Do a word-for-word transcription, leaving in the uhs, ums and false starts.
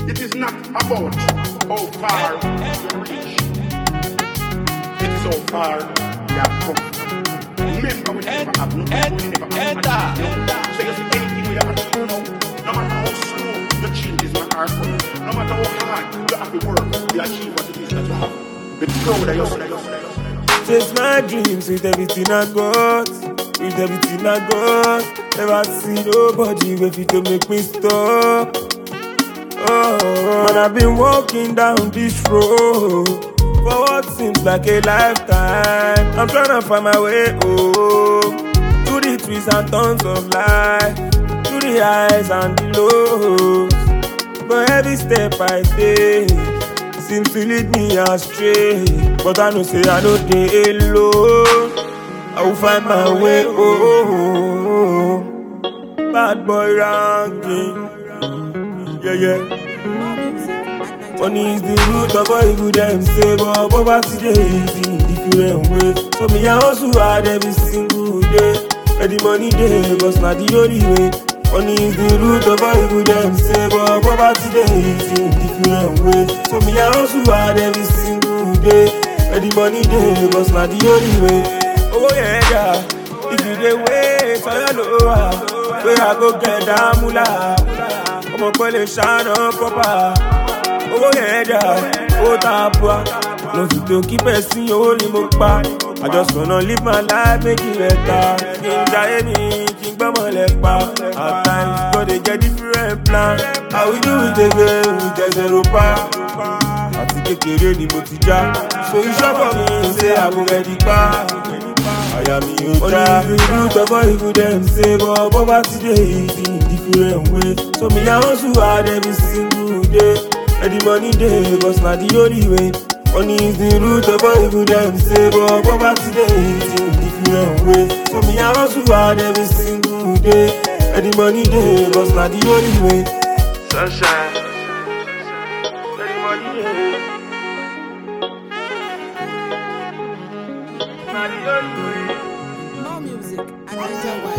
It is not about how far you reach. It's so far you have come. Remember, we never have nothing, we never have nothing. So you see anything we have achieved now, no matter how slow the change is not hard for you, no matter how hard you have to work to achieve what it is that you have. Be proud of yourself. Chase my dreams with everything I got, with everything I got. Never see nobody with it to make me stop. Oh, man, I've been walking down this road for what seems like a lifetime. I'm trying to find my way home, to the twists and turns of life, to the highs and the lows. But every step I take seems to lead me astray. But I know say I know they alone. I will find my way home. Bad boy ranking. Yeah, yeah. Money is the root of all evil, them say, but poverty they is in different ways. So me I hustle hard every single day, and the money they, but not the only way. Money is the root of all evil, them say, but poverty they is in different ways. So me I hustle hard every single day, and the money they, but not the only way. Oh yeah, yeah. If you dey wait, so you know where I go get that moolah. I'm a play shine up, papa. Oh yeah, yeah, oh tapua. No fit to keep person, oh ni mo pa. I just wanna live my life, make it better. King Jaye, King Bamalepa. At times, God they get different plan. How we do it again with the zero pa. Ati kekere ni mo ti ja. So you sure for me, say I go get it back. I am you. Only the root of all evil, them say, but poverty they is in different ways. So me I hustle hard every single day, and the money they, but not the only way. Money is the root of all evil, them say, but poverty they is in different ways. So me I hustle hard every single day, and the money they, but not the only way. Sunshine, and the money they, not the only way. More music and